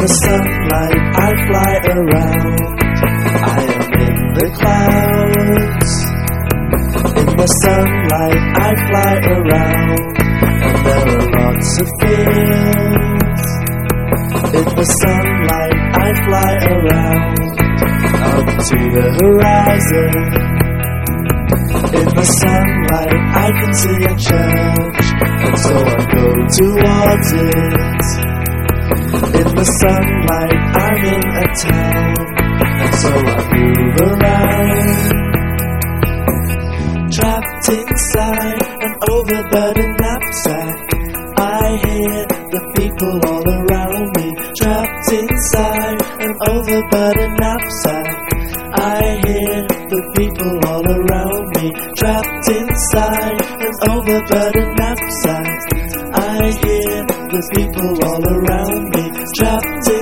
the sunlight I fly around. I am in the clouds. In the sunlight I fly around, and there are lots of fields. In the sunlight I fly around, up to the horizon. In the sunlight I can see a church, and so I go towards it. In the sunlight I'm in a town, and so I move around. Trapped inside an overburdened knapsack, I hear the people all around me. Trapped inside an overburdened knapsack, I hear the people all around me. Trapped inside an overburdened knapsack, I hear the people all around me. Trapped